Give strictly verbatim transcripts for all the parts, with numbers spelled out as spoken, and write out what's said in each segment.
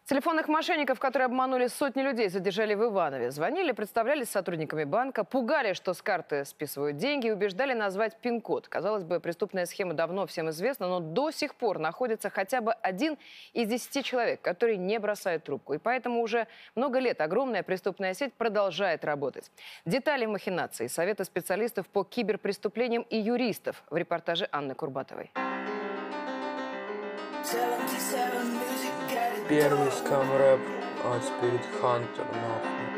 Телефонных мошенников, которые обманули сотни людей, задержали в Иванове. Звонили, представлялись сотрудниками банка, пугали, что с карты списывают деньги, и убеждали назвать пин-код. Казалось бы, преступная схема давно всем известна, но до сих пор находится хотя бы один из десяти человек, который не бросает трубку. И поэтому уже много лет огромная преступная сеть продолжает работать. Детали махинаций, советы специалистов по киберпреступлениям и юристов в репортаже Анны Курбатовой. Первый скам-рэп от Spirit Hunter, нахуй.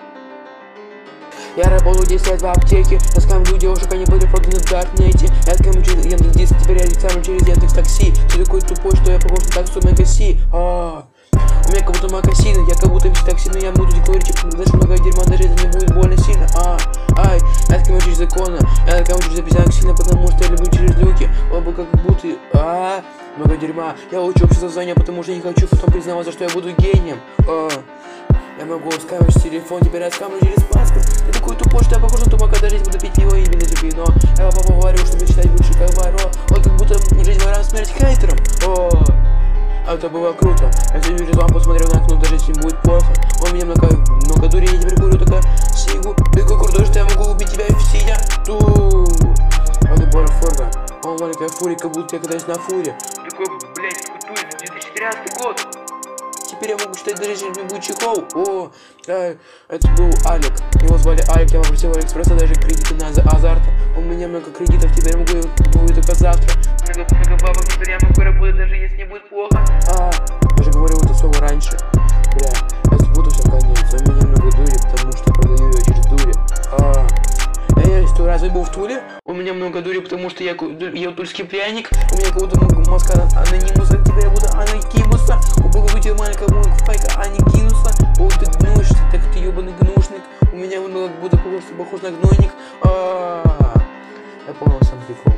Я работал десять лет в аптеке, я скамлю девушек, они были проданы в Даркнете. Я скамлю через Яндекс.Диск, теперь я рекламирую через Яндекс.Такси. Ты такой тупой, что я похож на таксу Мегаси. А, у меня как будто макасины, я как будто весь такси, но я буду декорить, даже много дерьма, даже это не будет больно сильно. А, ай, я скамлю через законы, я скамлю через обезьянок сильно, потому что я люблю через люки. Оба как будто, а, много дерьма. Я учу общество знания, потому что не хочу потом признаваться, что я буду гением. А, я могу скамлить телефон, теперь я скамлю через паспорт. Ты такой тупой, что я похож на тумака, даже если буду пить пиво или даже вино. Я папа говорю, чтобы читать больше как воро. Вот как будто жизнь ворам, смерть хейтером. О, а это было круто. Я все через лампу смотрел на окно, даже если им будет плохо. У меня много, много дури, я теперь курю такая сигу. Такой крутой, что я могу убить тебя в сидя. Ту. Это была форга. Он маленькая фурия, как будто я катаюсь на фуре. Такой, блядь, крутой, две тысячи тринадцатый год. Теперь я могу читать даже если не будет чехол. О, э, это был Алик. Его звали Алик, я попросил Алиэкспресса даже кредиты на азарт. У меня много кредитов, теперь я могу его только завтра. Много, много бабок, теперь я могу работать, даже если не будет плохо. А, я же говорил это слово раньше. Бля, я запутался в конец. У меня много дури, потому что продаю ее через дури. А, я сто раз был в Туле. У меня много дури, потому что я ел тульский пряник. У меня как будто мозга анонимуса, теперь я буду анакимуса. У Бога выйти маленькая мойка файка, а не кинуса. О, ты гнуешься, так ты ебаный гнушник. У меня он как будто просто похож на гнойник. А, я понял сам прикол.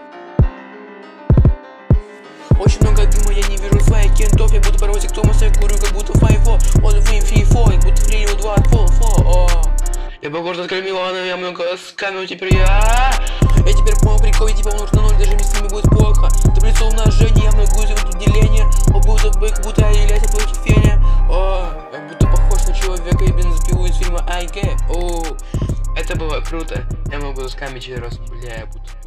Очень много дыма, я не вижу своих кентов. Я буду паровозик Томаса, я курю как будто файфо. Он в им фифо, я будто фрилил два фо фо. Я похож на Ткаль Милана, я много скамил, теперь я... Я теперь понял прикол, типа умножить на ноль, даже если мне будет плохо. Таблица умножения, я много изучу деление. О, будто бы, как будто я являюсь против феня. О, я будто похож на человека и бензопилу из фильма Айге. О, это было круто. Я могу скамить через раз, бля, я буду...